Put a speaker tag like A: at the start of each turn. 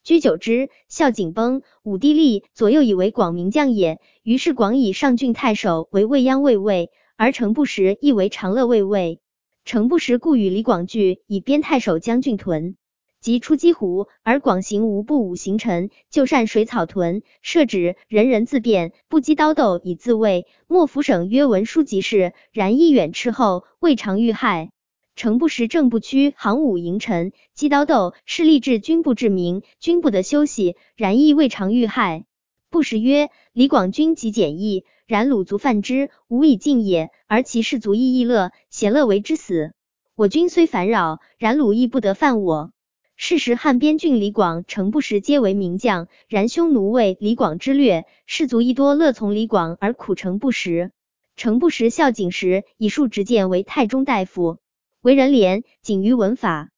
A: 居久之，孝景崩，武帝立，左右以为广名将也。于是广以上郡太守为未央卫尉，而程不识亦为长乐卫尉。程不识故与李广聚，以边太守将军屯。即出击胡，而广行无不武行臣，就善水草屯，设止，人人自便，不击刀斗以自卫。莫府省曰文书即事，然一远斥后，未尝遇害。程不识正不屈，行武迎臣，击刀斗，是立志军部治民，军不得休息，然亦未尝遇害。不识曰：李广军极简易，然鲁族犯之，无以尽也，而其士卒亦易乐，咸乐为之死。我军虽烦扰，然鲁亦不得犯我。是时汉边郡李广、程不识皆为名将，然匈奴为李广之略，士卒亦多乐从李广而苦程不识。程不识孝景时，以数执剑为太中大夫，为人廉，谨于文法。